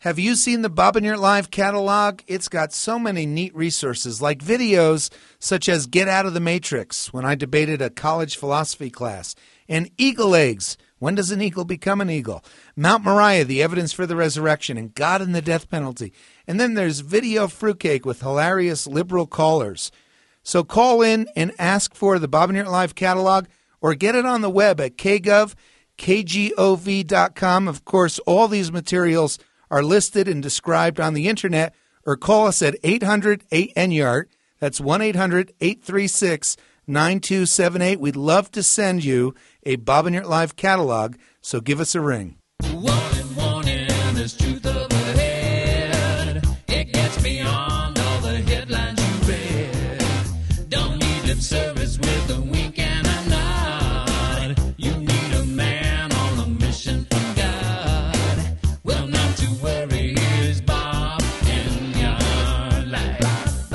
Have you seen the Bob and Your Live catalog? It's got so many neat resources like videos such as Get Out of the Matrix, when I debated a college philosophy class, and Eagle Eggs, when does an eagle become an eagle? Mount Moriah, the evidence for the resurrection, and God and the death penalty. And then there's Video Fruitcake with hilarious liberal callers. So call in and ask for the Bob and Your Live catalog or get it on the web at kgov.com. Of course, all these materials are listed and described on the internet, or call us at 800-8-NYARD. That's 1-800-836-9278. We'd love to send you a Bob and Your Live catalog, so give us a ring. Warning, there's truth overhead. It gets beyond all the headlines you read. Don't need lip service with a wink and a nod. You need a man on a mission from God. Well, not to worry, here's Bob in your life.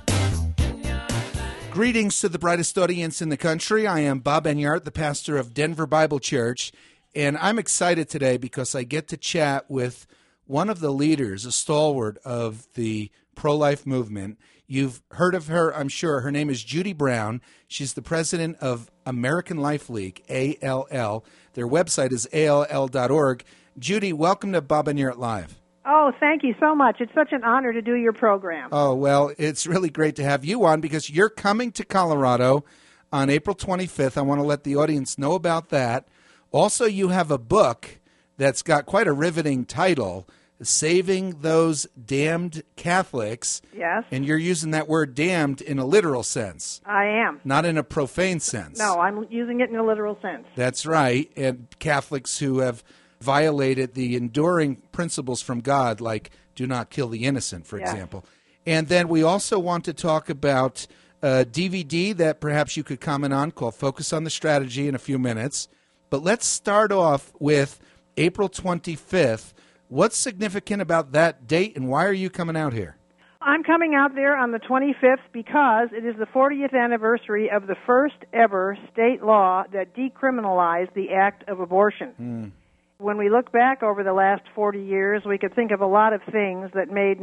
Greetings to the brightest audience in the country. I am Bob Enyart, the pastor of Denver Bible Church, and I'm excited today because I get to chat with one of the leaders, a stalwart of the pro-life movement. You've heard of her, I'm sure. Her name is Judy Brown. She's the president of American Life League, ALL. Their website is all.org. Judy, welcome to Bob Enyart Live. Oh, thank you so much. It's such an honor to do your program. Oh, well, it's really great to have you on because you're coming to Colorado on April 25th. I want to let the audience know about that. Also, you have a book that's got quite a riveting title, Saving Those Damned Catholics. Yes. And you're using that word damned in a literal sense. I am. Not in a profane sense. No, I'm using it in a literal sense. That's right. And Catholics who have violated the enduring principles from God, like do not kill the innocent, for example. And then we also want to talk about a DVD that perhaps you could comment on called Focus on the Strategy in a few minutes. But let's start off with April 25th. What's significant about that date, and why are you coming out here? I'm coming out there on the 25th because it is the 40th anniversary of the first ever state law that decriminalized the act of abortion. When we look back over the last 40 years, we could think of a lot of things that made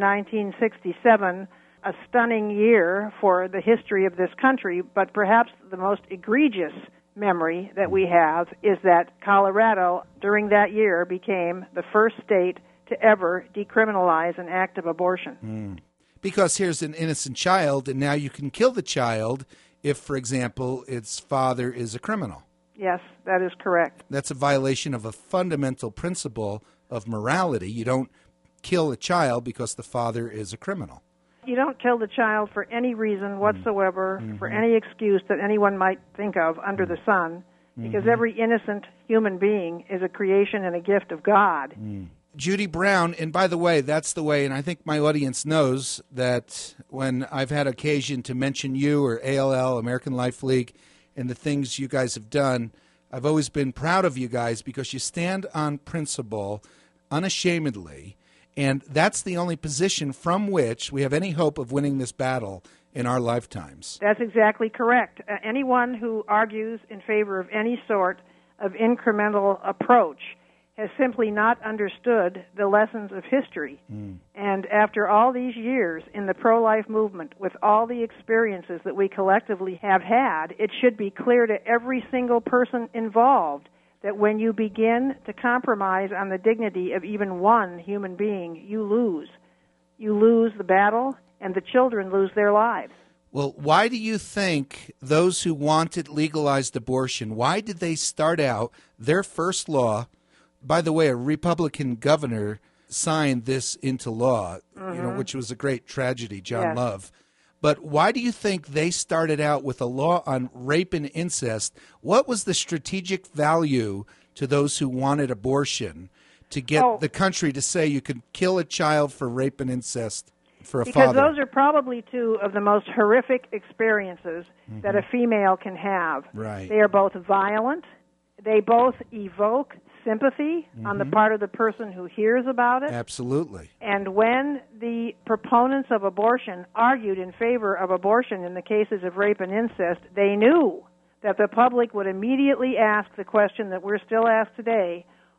1967 a stunning year for the history of this country, but perhaps the most egregious memory that we have is that Colorado, during that year, became the first state to ever decriminalize an act of abortion. Because here's an innocent child, and now you can kill the child if, for example, its father is a criminal. Yes, that is correct. That's a violation of a fundamental principle of morality. You don't kill a child because the father is a criminal. You don't kill the child for any reason whatsoever, for any excuse that anyone might think of under the sun, because every innocent human being is a creation and a gift of God. Judy Brown, and by the way, that's the way, and I think my audience knows that when I've had occasion to mention you or ALL, American Life League, and the things you guys have done, I've always been proud of you guys because you stand on principle unashamedly, and that's the only position from which we have any hope of winning this battle in our lifetimes. That's exactly correct. Anyone who argues in favor of any sort of incremental approach has simply not understood the lessons of history. And after all these years in the pro-life movement, with all the experiences that we collectively have had, it should be clear to every single person involved that when you begin to compromise on the dignity of even one human being, you lose. You lose the battle, and the children lose their lives. Well, why do you think those who wanted legalized abortion, why did they start out their first law? By the way, a Republican governor signed this into law, which was a great tragedy, John Love. But why do you think they started out with a law on rape and incest? What was the strategic value to those who wanted abortion to get the country to say you could kill a child for rape and incest for a father? Because those are probably two of the most horrific experiences that a female can have. Right. They are both violent. They both evoke sympathy on the part of the person who hears about it. Absolutely. And when the proponents of abortion argued in favor of abortion in the cases of rape and incest, they knew that the public would immediately ask the question that we're still asked today,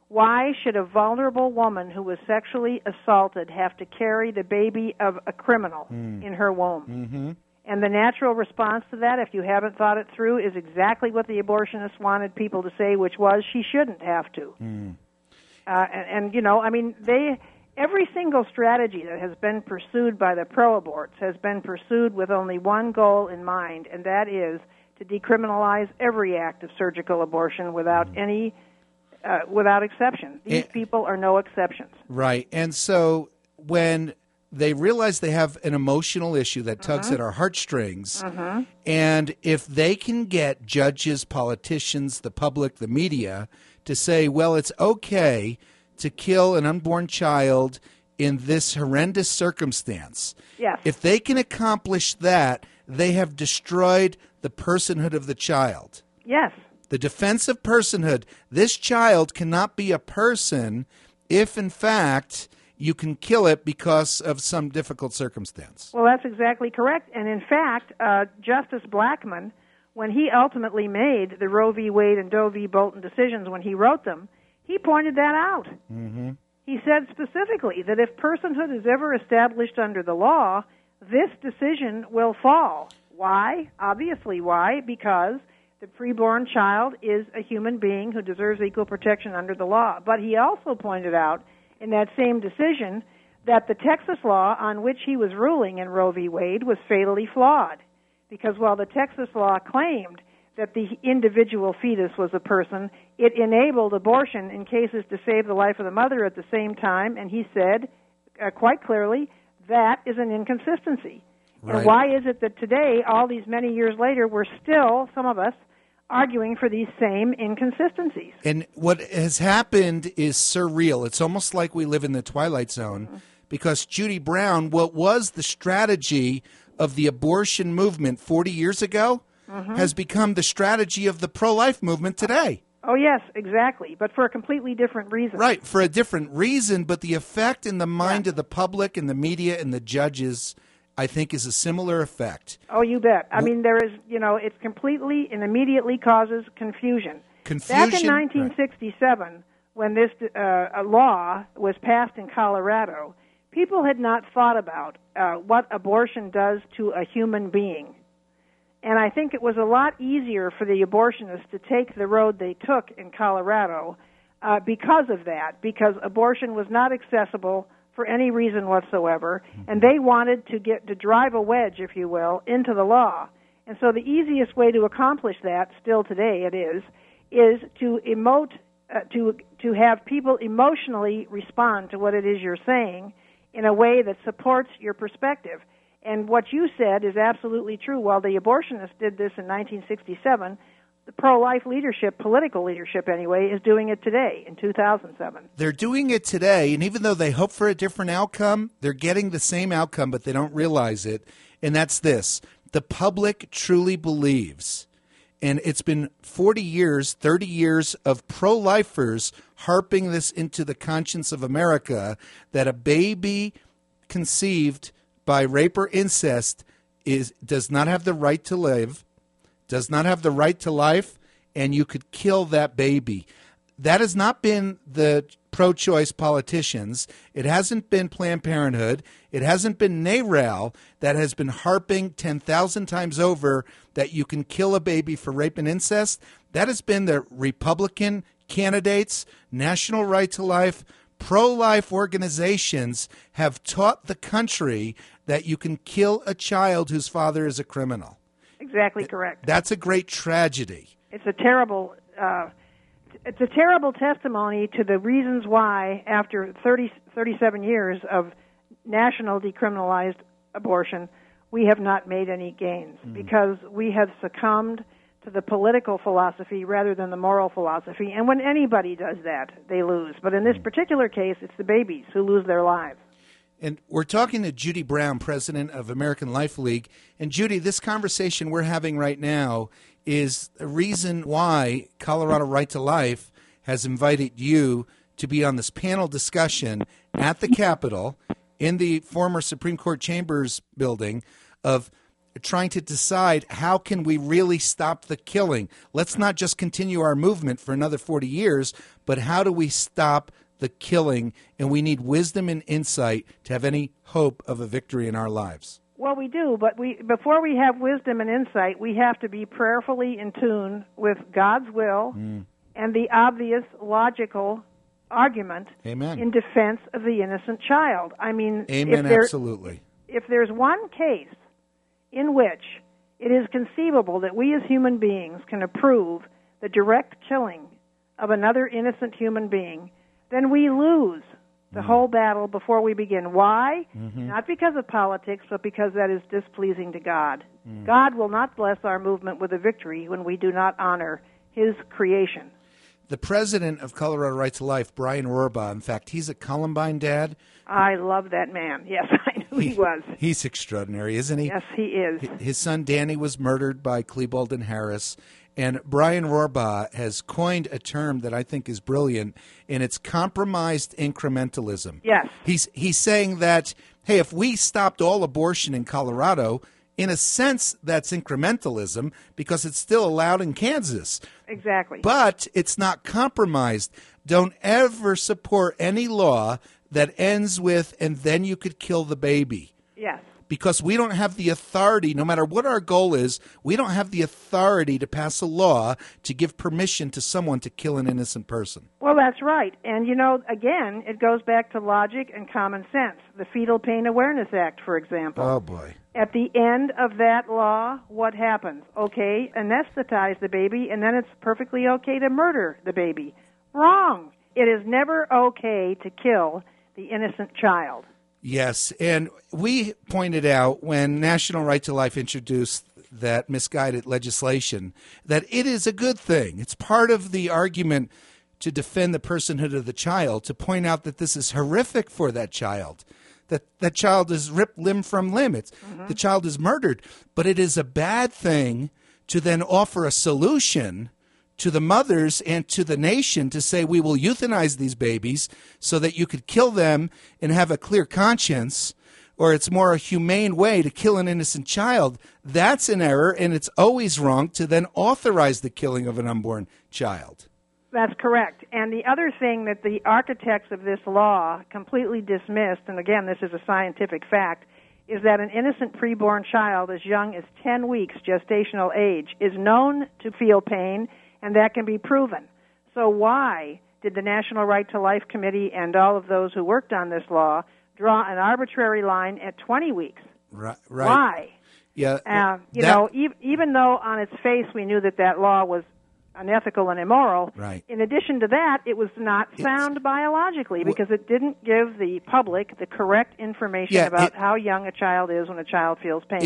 Why should a vulnerable woman who was sexually assaulted have to carry the baby of a criminal in her womb? Mm-hmm. And the natural response to that, if you haven't thought it through, is exactly what the abortionists wanted people to say, which was she shouldn't have to. And you know, I mean, every single strategy that has been pursued by the pro-aborts has been pursued with only one goal in mind, and that is to decriminalize every act of surgical abortion without any, without exception. These people are no exceptions. Right. And so when they realize they have an emotional issue that tugs at our heartstrings, and if they can get judges, politicians, the public, the media to say, well, it's okay to kill an unborn child in this horrendous circumstance. Yes. If they can accomplish that, they have destroyed the personhood of the child. Yes. The defense of personhood. This child cannot be a person if, in fact, you can kill it because of some difficult circumstance. Well, that's exactly correct. And in fact, Justice Blackmun, when he ultimately made the Roe v. Wade and Doe v. Bolton decisions, when he wrote them, he pointed that out. He said specifically that if personhood is ever established under the law, this decision will fall. Why? Obviously, why? Because the preborn child is a human being who deserves equal protection under the law. But he also pointed out in that same decision that the Texas law on which he was ruling in Roe v. Wade was fatally flawed. Because while the Texas law claimed that the individual fetus was a person, it enabled abortion in cases to save the life of the mother at the same time, and he said quite clearly that is an inconsistency. Right. And why is it that today, all these many years later, we're still, some of us, arguing for these same inconsistencies? And what has happened is surreal. It's almost like we live in the Twilight Zone because Judy Brown, what was the strategy of the abortion movement 40 years ago, has become the strategy of the pro-life movement today. Oh, yes, exactly, but for a completely different reason. Right, for a different reason, but the effect in the mind of the public and the media and the judges, I think, is a similar effect. Oh, you bet. I mean, there is, you know, it's completely and immediately causes confusion. Back in 1967, when this law was passed in Colorado, people had not thought about what abortion does to a human being. And I think it was a lot easier for the abortionists to take the road they took in Colorado because of that, because abortion was not accessible for any reason whatsoever, and they wanted to drive a wedge, if you will, into the law. And so the easiest way to accomplish that, still today it is to emote, to have people emotionally respond to what it is you're saying in a way that supports your perspective. And what you said is absolutely true. While the abortionists did this in 1967, the pro-life leadership, political leadership anyway, is doing it today in 2007. They're doing it today, and even though they hope for a different outcome, they're getting the same outcome, but they don't realize it. And that's this. The public truly believes, and it's been 40 years, 30 years of pro-lifers harping this into the conscience of America, that a baby conceived by rape or incest does not have the right to live, does not have the right to life, and you could kill that baby. That has not been the pro-choice politicians. It hasn't been Planned Parenthood. It hasn't been NARAL that has been harping 10,000 times over that you can kill a baby for rape and incest. That has been the Republican candidates, National Right to Life, pro-life organizations have taught the country that you can kill a child whose father is a criminal. Exactly correct. That's a great tragedy. It's a terrible testimony to the reasons why, after 37 years of national decriminalized abortion, we have not made any gains because we have succumbed to the political philosophy rather than the moral philosophy. And when anybody does that, they lose. But in this particular case, it's the babies who lose their lives. And we're talking to Judy Brown, president of American Life League. And Judy, this conversation we're having right now is the reason why Colorado Right to Life has invited you to be on this panel discussion at the Capitol in the former Supreme Court Chambers building of trying to decide how can we really stop the killing. Let's not just continue our movement for another 40 years, but how do we stop the killing? And we need wisdom and insight to have any hope of a victory in our lives. Well, we do, but before we have wisdom and insight, we have to be prayerfully in tune with God's will and the obvious logical argument Amen. in defense of the innocent child. I mean, Amen, absolutely. If there's one case in which it is conceivable that we as human beings can approve the direct killing of another innocent human being, then we lose the whole battle before we begin. Why? Not because of politics, but because that is displeasing to God. God will not bless our movement with a victory when we do not honor His creation. The president of Colorado Right to Life, Brian Rohrbaugh, in fact, he's a Columbine dad. I love that man. Yes, I knew he was. He's extraordinary, isn't he? Yes, he is. His son Danny was murdered by Klebold and Harris. And Brian Rohrbaugh has coined a term that I think is brilliant, and it's compromised incrementalism. Yes. He's saying that, hey, if we stopped all abortion in Colorado, in a sense that's incrementalism because it's still allowed in Kansas. Exactly. But it's not compromised. Don't ever support any law that ends with, and then you could kill the baby. Yes. Because we don't have the authority, no matter what our goal is, we don't have the authority to pass a law to give permission to someone to kill an innocent person. Well, that's right. And, you know, again, it goes back to logic and common sense. The Fetal Pain Awareness Act, for example. Oh, boy. At the end of that law, what happens? Okay, anesthetize the baby, and then it's perfectly okay to murder the baby. Wrong. It is never okay to kill the innocent child. Yes, and we pointed out when National Right to Life introduced that misguided legislation that it is a good thing. It's part of the argument to defend the personhood of the child, to point out that this is horrific for that child, that that child is ripped limb from limb. The child is murdered. But it is a bad thing to then offer a solution to the mothers and to the nation to say we will euthanize these babies so that you could kill them and have a clear conscience, or it's more a humane way to kill an innocent child. That's an error, and it's always wrong to then authorize the killing of an unborn child. That's correct. And the other thing that the architects of this law completely dismissed, and again, this is a scientific fact, is that an innocent preborn child as young as 10 weeks gestational age is known to feel pain, and that can be proven. So why did the National Right to Life Committee and all of those who worked on this law draw an arbitrary line at 20 weeks? Right. Why? Yeah. Even though on its face we knew that that law was unethical and immoral, Right. in addition to that, it was not sound biologically because it didn't give the public the correct information about how young a child is when a child feels pain.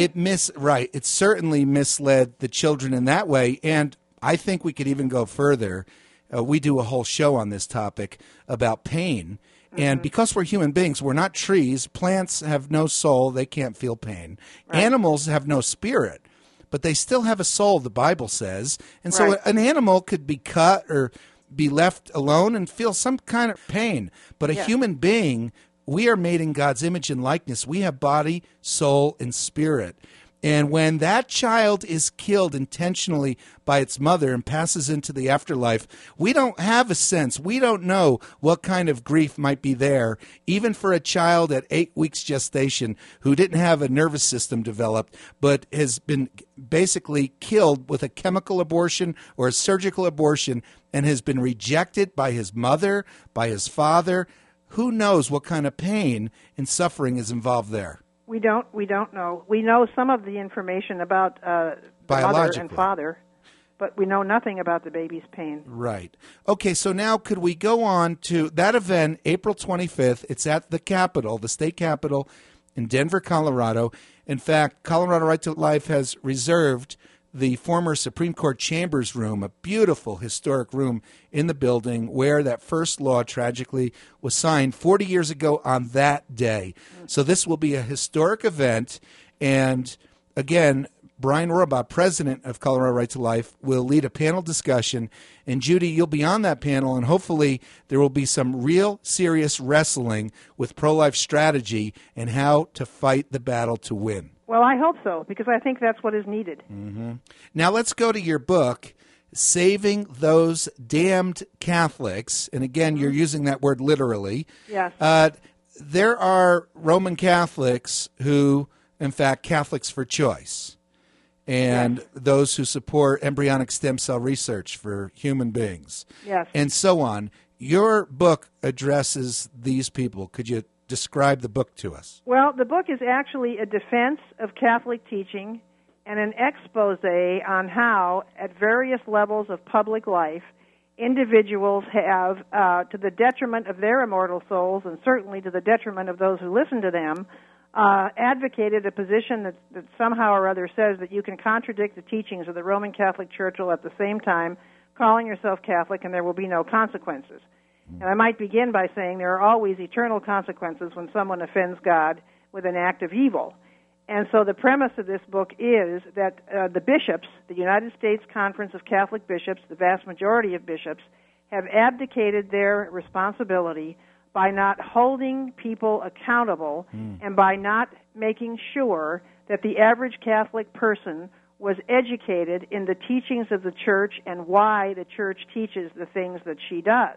It certainly misled the children in that way, and I think we could even go further. We do a whole show on this topic about pain. And because we're human beings, we're not trees. Plants have no soul. They can't feel pain. Right. Animals have no spirit, but they still have a soul, the Bible says. And so an animal could be cut or be left alone and feel some kind of pain. But a human being, we are made in God's image and likeness. We have body, soul, and spirit. And when that child is killed intentionally by its mother and passes into the afterlife, we don't have a sense. We don't know what kind of grief might be there, even for a child at 8 weeks gestation who didn't have a nervous system developed, but has been basically killed with a chemical abortion or a surgical abortion and has been rejected by his mother, by his father. Who knows what kind of pain and suffering is involved there? We don't know. We know some of the information about the mother and father, but we know nothing about the baby's pain. Right. Okay, so now could we go on to that event, April 25th? It's at the Capitol, the state capitol in Denver, Colorado. In fact, Colorado Right to Life has reserved the former Supreme Court Chambers Room, a beautiful historic room in the building where that first law tragically was signed 40 years ago on that day. So this will be a historic event. And again, Brian Rohrbaugh, president of Colorado Right to Life, will lead a panel discussion. And Judy, you'll be on that panel, and hopefully there will be some real serious wrestling with pro-life strategy and how to fight the battle to win. Well, I hope so, because I think that's what is needed. Now let's go to your book. saving those damned Catholics, and again, you're using that word literally. Yes. There are Roman Catholics who, in fact, Catholics for choice, and those who support embryonic stem cell research for human beings, Yes. and so on. Your book addresses these people. Could you describe the book to us? Well, the book is actually a defense of Catholic teaching and an expose on how, at various levels of public life, individuals have, to the detriment of their immortal souls and certainly to the detriment of those who listen to them, advocated a position that somehow or other says that you can contradict the teachings of the Roman Catholic Church while at the same time calling yourself Catholic and there will be no consequences. And I might begin by saying there are always eternal consequences when someone offends God with an act of evil. And so the premise of this book is that the bishops, the United States Conference of Catholic Bishops, the vast majority of bishops, have abdicated their responsibility by not holding people accountable and by not making sure that the average Catholic person was educated in the teachings of the Church and why the Church teaches the things that she does.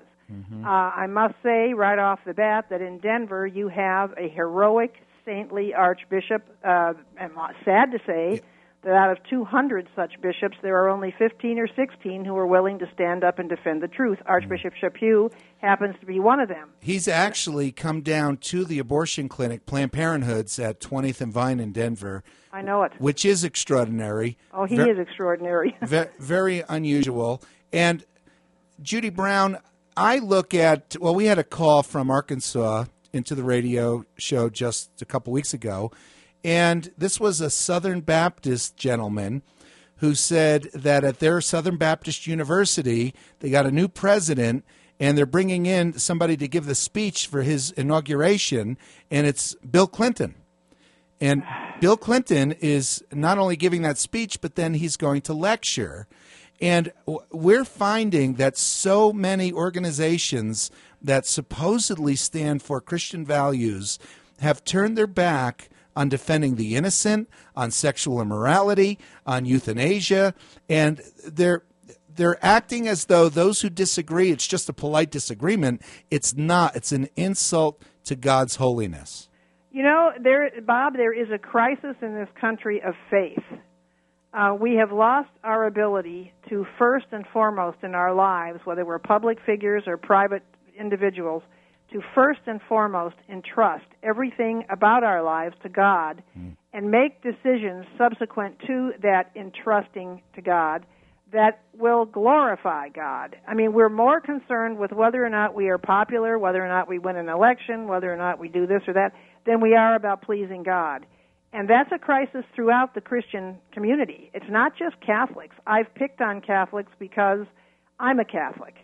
I must say right off the bat that in Denver you have a heroic, saintly archbishop, and sad to say that out of 200 such bishops, there are only 15 or 16 who are willing to stand up and defend the truth. Archbishop Chaput happens to be one of them. He's actually come down to the abortion clinic, Planned Parenthood's at 20th and Vine in Denver. I know it. Which is extraordinary. Oh, he is extraordinary. Very unusual. And Judy Brown, I look at, well, we had a call from Arkansas into the radio show just a couple weeks ago, and this was a Southern Baptist gentleman who said that at their Southern Baptist University, they got a new president, and they're bringing in somebody to give the speech for his inauguration, and it's Bill Clinton. And Bill Clinton is not only giving that speech, but then he's going to lecture. And we're finding that so many organizations that supposedly stand for Christian values have turned their back on defending the innocent, on sexual immorality, on euthanasia, and they're acting as though those who disagree, it's just a polite disagreement. It's not. It's an insult to God's holiness. You know, Bob, there is a crisis in this country of faith. We have lost our ability to first and foremost in our lives, whether we're public figures or private individuals, to first and foremost entrust everything about our lives to God and make decisions subsequent to that entrusting to God that will glorify God. I mean, we're more concerned with whether or not we are popular, whether or not we win an election, whether or not we do this or that, than we are about pleasing God. And that's a crisis throughout the Christian community. It's not just Catholics. I've picked on Catholics because I'm a Catholic.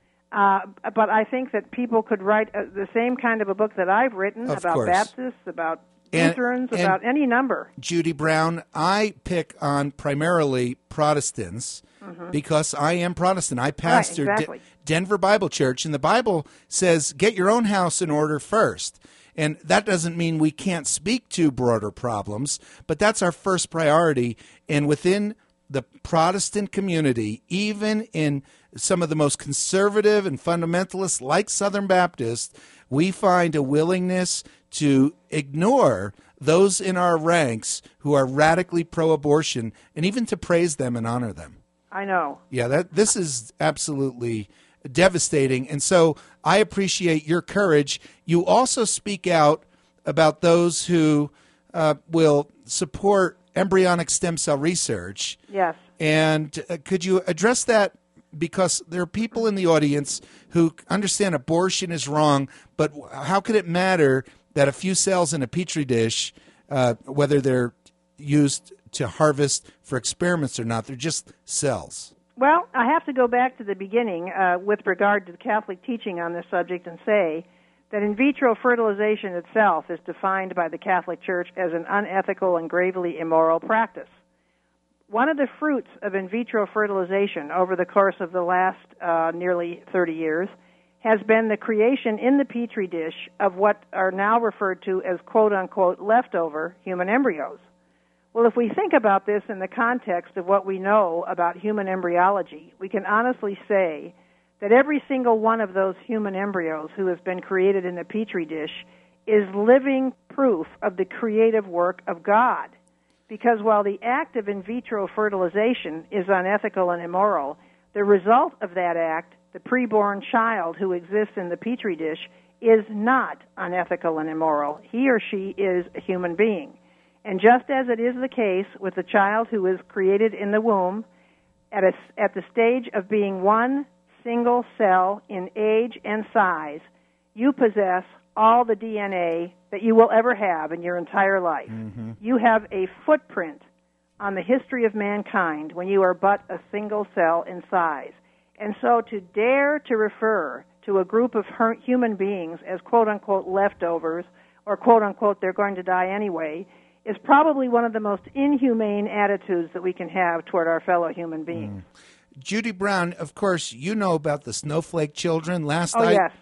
But I think that people could write the same kind of a book that I've written about Baptists, about Lutherans, about any number. Judy Brown, I pick on primarily Protestants because I am Protestant. I pastor Denver Bible Church, and the Bible says, get your own house in order first. And that doesn't mean we can't speak to broader problems, but that's our first priority. And within the Protestant community, even in some of the most conservative and fundamentalists like Southern Baptists, we find a willingness to ignore those in our ranks who are radically pro-abortion and even to praise them and honor them. I know. Yeah, this is absolutely devastating. And so I appreciate your courage. You also speak out about those who will support embryonic stem cell research. Yes. And could you address that? Because there are people in the audience who understand abortion is wrong, but how could it matter that a few cells in a petri dish, whether they're used to harvest for experiments or not, they're just cells? Well, I have to go back to the beginning with regard to the Catholic teaching on this subject and say that in vitro fertilization itself is defined by the Catholic Church as an unethical and gravely immoral practice. One of the fruits of in vitro fertilization over the course of the last nearly 30 years has been the creation in the petri dish of what are now referred to as quote-unquote leftover human embryos. Well, if we think about this in the context of what we know about human embryology, we can honestly say that every single one of those human embryos who has been created in a petri dish is living proof of the creative work of God. Because while the act of in vitro fertilization is unethical and immoral, the result of that act, the preborn child who exists in the petri dish, is not unethical and immoral. He or she is a human being. And just as it is the case with the child who is created in the womb, at the stage of being one single cell in age and size, you possess all the DNA that you will ever have in your entire life. Mm-hmm. You have a footprint on the history of mankind when you are but a single cell in size. And so to dare to refer to a group of human beings as quote-unquote leftovers or quote-unquote they're going to die anyway is probably one of the most inhumane attitudes that we can have toward our fellow human beings. Judy Brown, of course, you know about the snowflake children. Last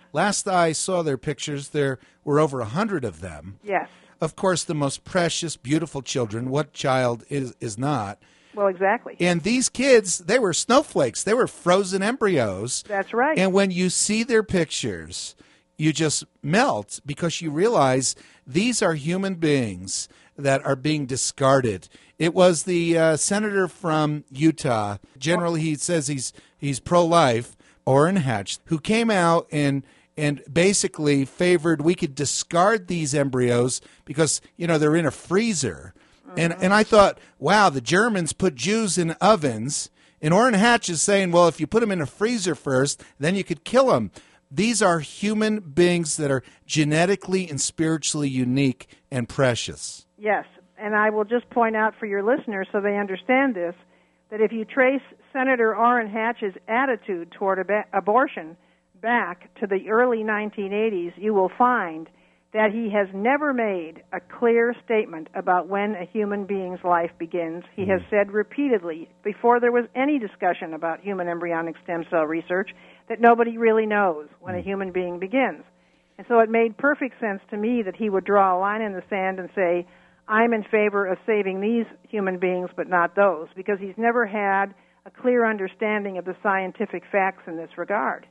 I saw their pictures, there were over 100 of them. Yes. Of course, the most precious, beautiful children. What child is not? Well, exactly. And these kids, they were snowflakes. They were frozen embryos. That's right. And when you see their pictures, you just melt because you realize these are human beings that are being discarded. It was the senator from Utah. Generally, he says he's pro-life, Orrin Hatch, who came out and basically favored we could discard these embryos because, they're in a freezer. Mm-hmm. And I thought, wow, the Germans put Jews in ovens. And Orrin Hatch is saying, well, if you put them in a freezer first, then you could kill them. These are human beings that are genetically and spiritually unique and precious. Yes, and I will just point out for your listeners so they understand this, that if you trace Senator Orrin Hatch's attitude toward abortion back to the early 1980s, you will find that he has never made a clear statement about when a human being's life begins. He has said repeatedly, before there was any discussion about human embryonic stem cell research, that nobody really knows when a human being begins. And so it made perfect sense to me that he would draw a line in the sand and say, I'm in favor of saving these human beings but not those, because he's never had a clear understanding of the scientific facts in this regard.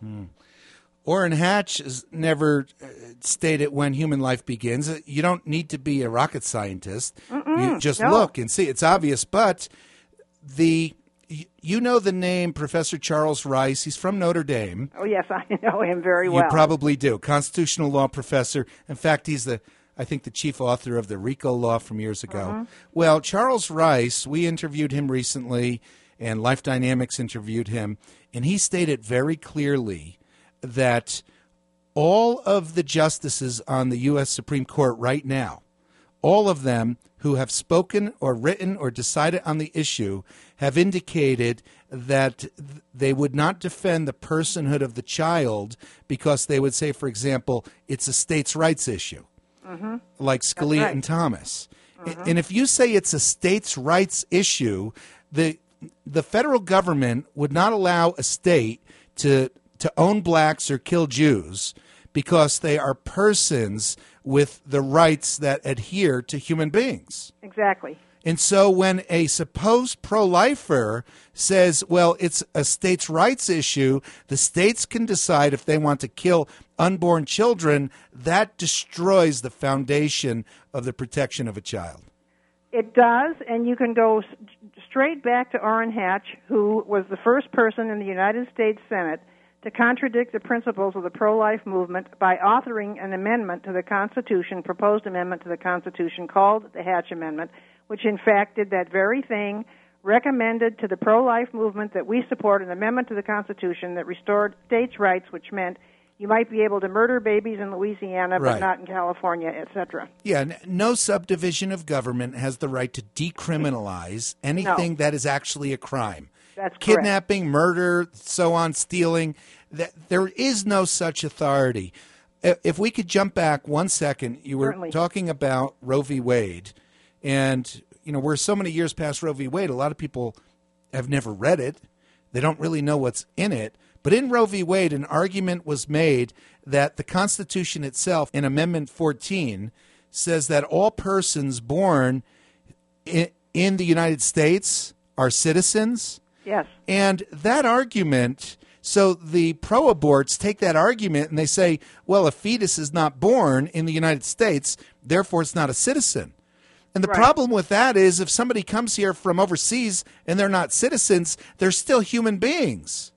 Orrin Hatch has never stated when human life begins. You don't need to be a rocket scientist. You just look and see. It's obvious. But you know the name Professor Charles Rice. He's from Notre Dame. Oh, yes, I know him very well. You probably do. Constitutional law professor. In fact, he's I think the chief author of the RICO law from years ago. Mm-hmm. Well, Charles Rice, we interviewed him recently, and Life Dynamics interviewed him, and he stated very clearly that all of the justices on the U.S. Supreme Court right now, all of them who have spoken or written or decided on the issue have indicated that they would not defend the personhood of the child because they would say, for example, it's a states' rights issue, like Scalia and Thomas. And if you say it's a states' rights issue, the federal government would not allow a state to own blacks or kill Jews because they are persons with the rights that adhere to human beings. Exactly. And so when a supposed pro-lifer says, well, it's a states' rights issue, the states can decide if they want to kill unborn children, that destroys the foundation of the protection of a child. It does, and you can go straight back to Orrin Hatch, who was the first person in the United States Senate to contradict the principles of the pro-life movement by authoring an amendment to the Constitution, proposed amendment to the Constitution called the Hatch Amendment, which in fact did that very thing, recommended to the pro-life movement that we support an amendment to the Constitution that restored states' rights, which meant you might be able to murder babies in Louisiana, but not in California, etc. Yeah, no subdivision of government has the right to decriminalize anything that is actually a crime. That's kidnapping, murder, so on, stealing. There is no such authority. If we could jump back 1 second, you were talking about Roe v. Wade, and we're so many years past Roe v. Wade, a lot of people have never read it. They don't really know what's in it. But in Roe v. Wade, an argument was made that the Constitution itself, in Amendment 14, says that all persons born in the United States are citizens. Yes. And that argument, so the pro-aborts take that argument and they say, well, a fetus is not born in the United States, therefore it's not a citizen. And the Right. problem with that is if somebody comes here from overseas and they're not citizens, they're still human beings.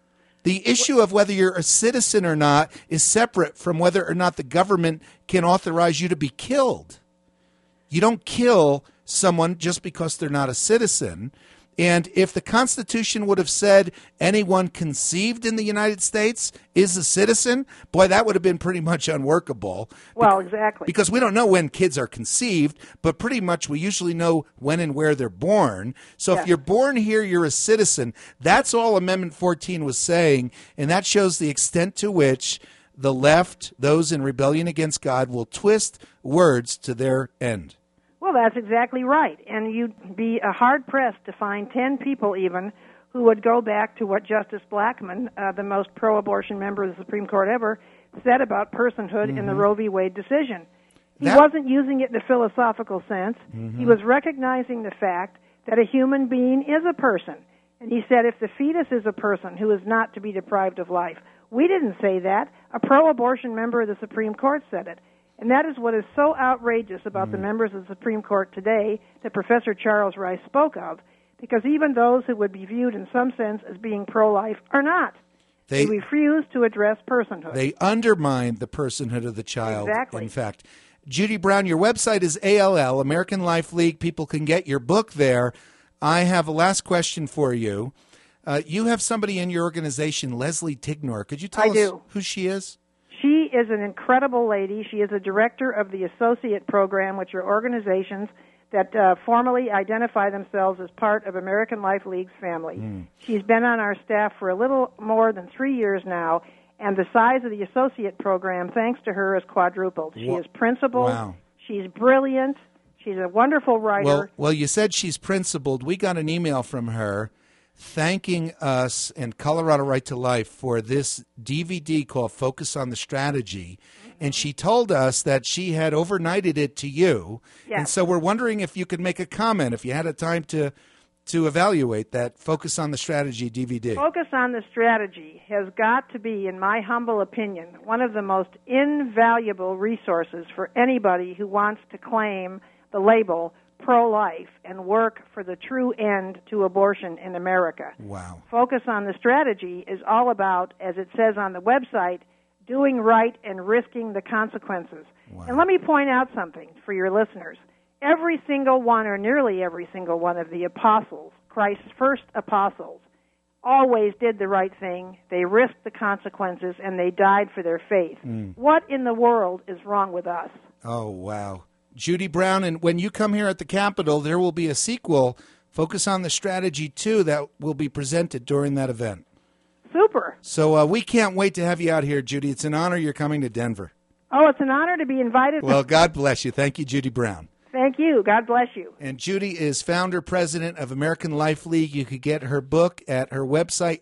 The issue of whether you're a citizen or not is separate from whether or not the government can authorize you to be killed. You don't kill someone just because they're not a citizen. And if the Constitution would have said anyone conceived in the United States is a citizen, boy, that would have been pretty much unworkable. Well, exactly. Because we don't know when kids are conceived, but pretty much we usually know when and where they're born. So if Yes. you're born here, you're a citizen. That's all Amendment 14 was saying, and that shows the extent to which the left, those in rebellion against God, will twist words to their end. Well, that's exactly right. And you'd be hard-pressed to find 10 people even who would go back to what Justice Blackmun, the most pro-abortion member of the Supreme Court ever, said about personhood in the Roe v. Wade decision. He wasn't using it in a philosophical sense. He was recognizing the fact that a human being is a person. And he said if the fetus is a person who is not to be deprived of life. We didn't say that. A pro-abortion member of the Supreme Court said it. And that is what is so outrageous about the members of the Supreme Court today that Professor Charles Rice spoke of, because even those who would be viewed in some sense as being pro-life are not. They refuse to address personhood. They undermine the personhood of the child, Exactly. in fact. Judy Brown, your website is ALL, American Life League. People can get your book there. I have a last question for you. You have somebody in your organization, Leslie Tignor. Could you tell us who she is? She is an incredible lady. She is a director of the Associate Program, which are organizations that formally identify themselves as part of American Life League's family. She's been on our staff for a little more than 3 years now, and the size of the Associate Program, thanks to her, has quadrupled. She is principled. Wow. She's brilliant. She's a wonderful writer. Well, you said she's principled. We got an email from her thanking us and Colorado Right to Life for this DVD called Focus on the Strategy. And she told us that she had overnighted it to you. Yes. And so we're wondering if you could make a comment, if you had a time to evaluate that Focus on the Strategy DVD. Focus on the Strategy has got to be, in my humble opinion, one of the most invaluable resources for anybody who wants to claim the label pro-life and work for the true end to abortion in America. Wow. Focus on the Strategy is all about, as it says on the website, doing right and risking the consequences. Wow. And let me point out something for your listeners. Every single one, or nearly every single one of the apostles, Christ's first apostles, always did the right thing. They risked the consequences, and they died for their faith. What in the world is wrong with us? Oh, wow. Judy Brown, and when you come here at the Capitol, there will be a sequel, Focus on the Strategy 2, that will be presented during that event. Super. So we can't wait to have you out here, Judy. It's an honor you're coming to Denver. Oh, it's an honor to be invited. Well, God bless you. Thank you, Judy Brown. Thank you. God bless you. And Judy is founder, president of American Life League. You could get her book at her website,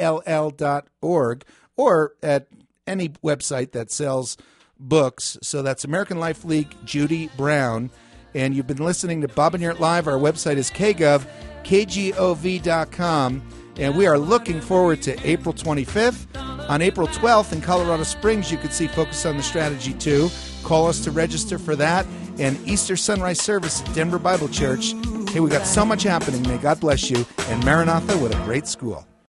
all.org, or at any website that sells books. So that's American Life League, Judy Brown. And you've been listening to Bob and Yurt Live. Our website is kgov.com. And we are looking forward to April 25th. On April 12th in Colorado Springs, you could see Focus on the Strategy 2. Call us to register for that. And Easter Sunrise Service at Denver Bible Church. Hey, we got so much happening. May God bless you. And Maranatha, what a great school.